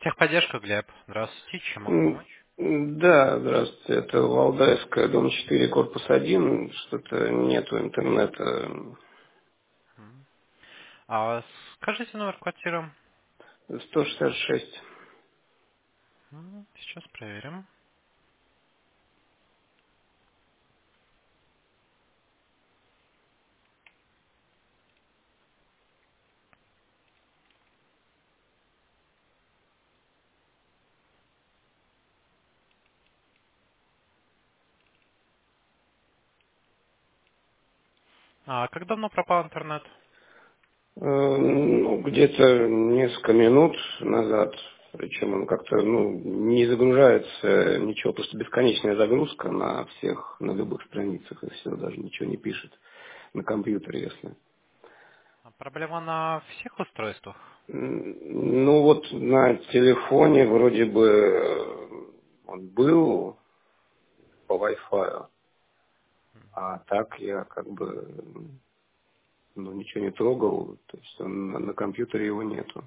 Техподдержка, Глеб. Здравствуйте, чем могу М, помочь? Да, здравствуйте. Это Валдайская, дом 4, корпус 1. Что-то нету интернета. М. А скажите номер квартиры. 166. Сейчас проверим. А как давно пропал интернет? Ну, где-то несколько минут назад. Причем он как-то, не загружается ничего, просто бесконечная загрузка на всех, на любых страницах, и все, даже ничего не пишет на компьютере, если. Проблема на всех устройствах? Ну вот на телефоне вроде бы он был по Wi-Fi, а так я как бы ничего не трогал, то есть он на компьютере его нету.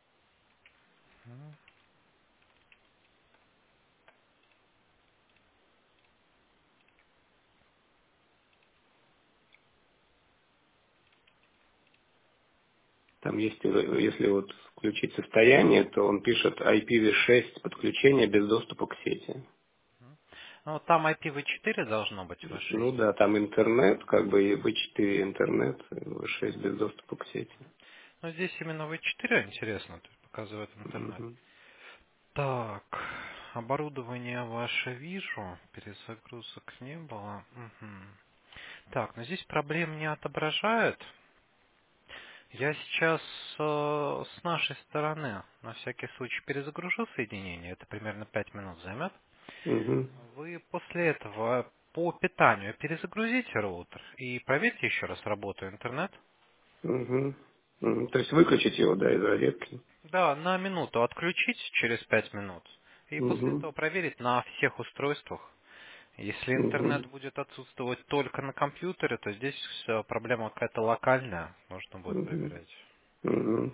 Там есть, если вот включить состояние, то он пишет IPv6 подключение без доступа к сети. Ну, там IPv4 должно быть V6. Ну да, там интернет, как бы и V4 интернет, V6 без доступа к сети. Но здесь именно V4 интересно, то есть показывает интернет. Мгм. Так, оборудование ваше вижу, перезагрузок не было. Мгм. Так, но здесь проблем не отображает. Я сейчас с нашей стороны на всякий случай перезагружу соединение. Это примерно 5 минут займет. Мгм. Вы после этого по питанию перезагрузите роутер и проверьте еще раз работу интернет. Мгм. Мгм. То есть выключить его, да, из розетки. Да, на минуту отключить через 5 минут. И после Мгм. этого проверить на всех устройствах. Если интернет Мгм. будет отсутствовать только на компьютере, то здесь проблема какая-то локальная. Нужно будет Мгм. проверять. Мгм.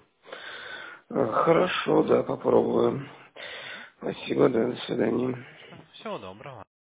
Хорошо, да, попробую. Спасибо, да, до свидания. Пожалуйста. Всего доброго.